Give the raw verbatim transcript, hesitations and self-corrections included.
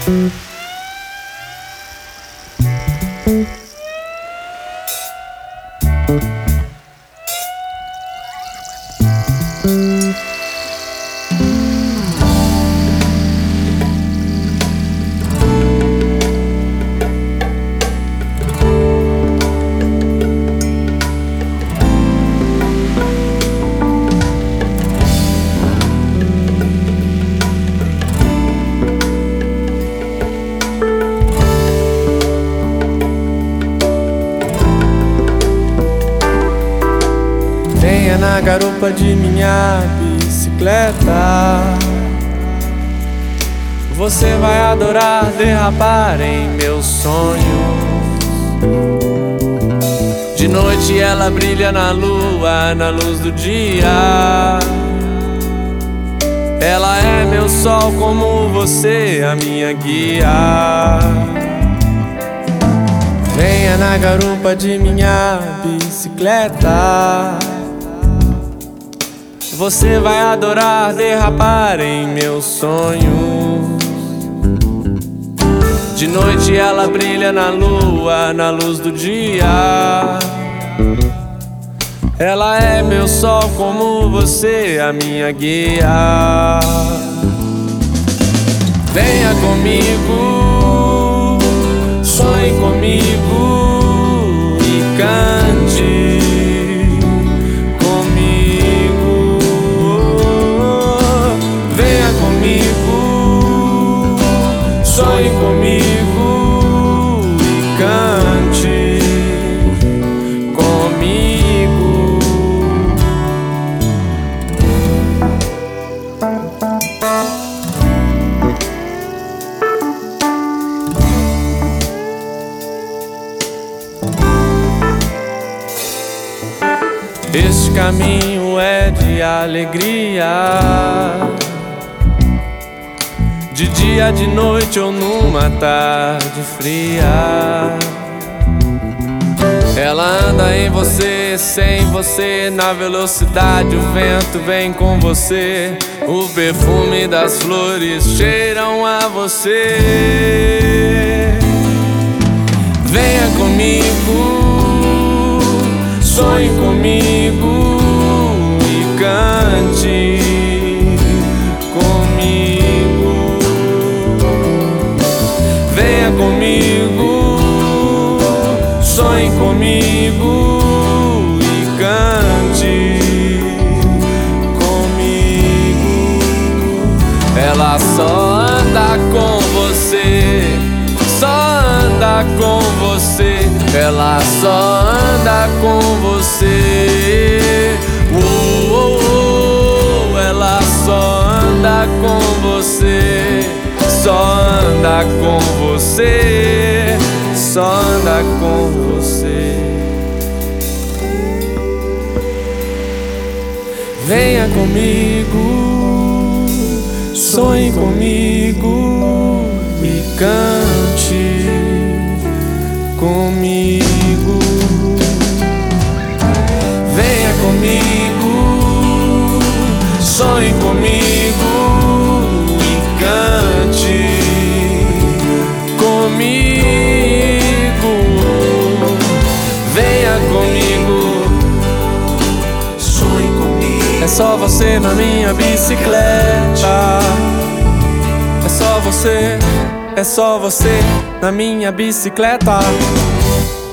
Venha na garupa de minha bicicleta. Você vai adorar derrapar em meus sonhos. De noite ela brilha na lua, na luz do dia. Ela é meu sol como você, a minha guia. Venha na garupa de minha bicicleta. Você vai adorar derrapar em meus sonhos. De noite ela brilha na lua, na luz do dia. Ela é meu sol como você, a minha guia. Venha comigo, sonhe comigo e cante. Sonhe comigo e cante comigo. Este caminho é de alegria, de dia, de noite ou numa tarde fria. Ela anda em você, sem você, na velocidade o vento vem com você. O perfume das flores cheiram a você. Venha comigo, sonhe comigo e cante comigo. Venha comigo, sonhe comigo e cante comigo. Ela só anda com você, só anda com você. Ela só anda com você. Uh, uh, uh. Ela só anda com você, só anda com você, só anda com você. Venha comigo, sonhe comigo e cante comigo. Venha comigo, sonhe comigo e cante comigo. Venha comigo, sonhe comigo. É só você na minha bicicleta. É só você, é só você na minha bicicleta.